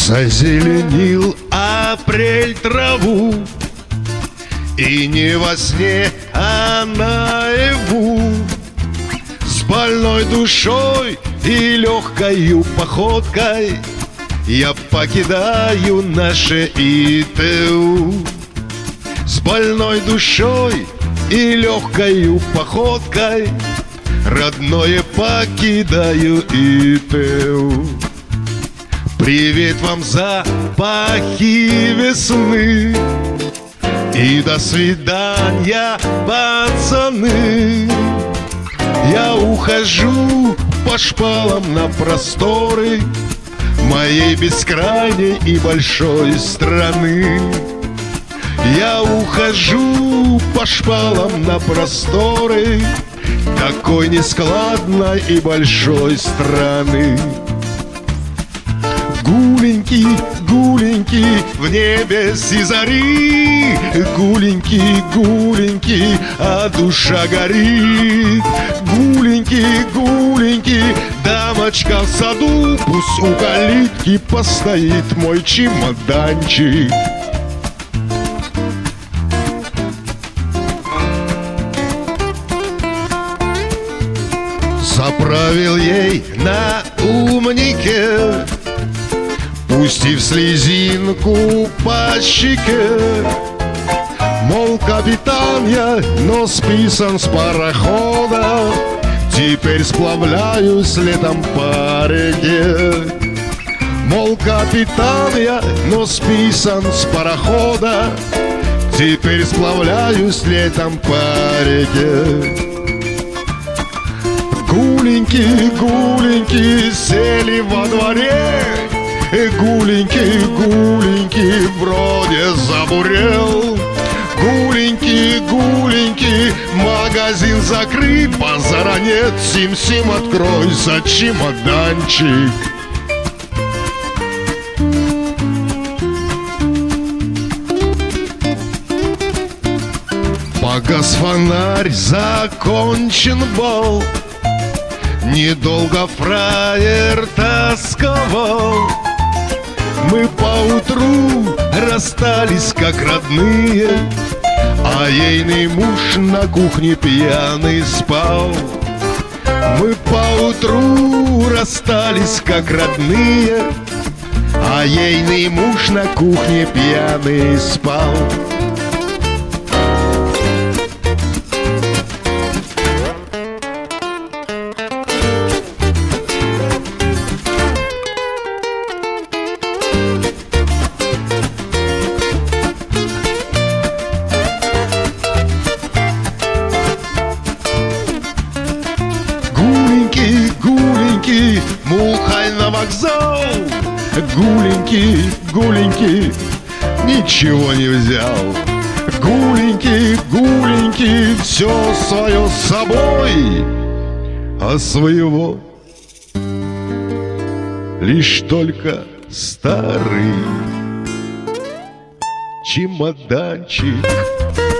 Зазеленил апрель траву, и не во сне, а наяву. С больной душой и легкою походкой я покидаю наше ИТУ. С больной душой и легкою походкой родное покидаю ИТУ. Привет вам, запахи весны, и до свидания, пацаны. Я ухожу по шпалам на просторы моей бескрайней и большой страны. Я ухожу по шпалам на просторы такой нескладной и большой страны. Гуленький, гуленький в небе зари, гуленький, гуленький, а душа горит. Гуленький, гуленький, дамочка в саду, пусть у калитки постоит мой чемоданчик. Заправил ей на умнике, пустив слезинку по щеке. Мол, капитан я, но списан с парохода, теперь сплавляюсь летом по реке. Мол, капитан я, но списан с парохода, теперь сплавляюсь летом по реке. Гуленький, гуленький сели во дворе, гуленький, гуленький вроде забурел. Гуленький, гуленький, магазин закрыт, базара нет, сим-сим, открой за чемоданчик. Погас фонарь, закончен бал, недолго фраер тосковал. Мы поутру расстались как родные, а ейный муж на кухне пьяный спал. Мы поутру расстались как родные, а ейный муж на кухне пьяный спал. Гуленький, гуленький, мухой на вокзал. Гуленький, гуленький, ничего не взял. Гуленький, гуленький, все свое с собой, а своего лишь только старый чемоданчик.